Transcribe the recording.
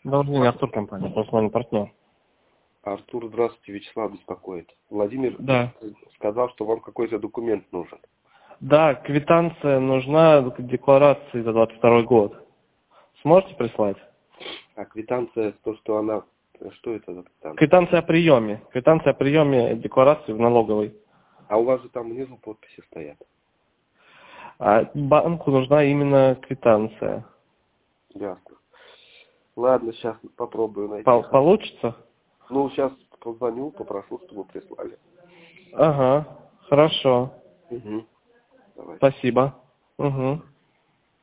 Добрый день, Артур, компания, профессиональный партнер. Артур, здравствуйте, Вячеслав беспокоит. Владимир Да. сказал, что вам какой-то документ нужен. Да, квитанция нужна к декларации за 22 год. Сможете прислать? А квитанция, то, что она... Что это за квитанция? Квитанция о приеме. Квитанция о приеме декларации в налоговой. А у вас же там внизу подписи стоят. А банку нужна именно квитанция. Ясно. Ладно, сейчас попробую найти. Получится? Ну, сейчас позвоню, попрошу, чтобы прислали. Ага, хорошо. Угу. Давай. Спасибо. Угу.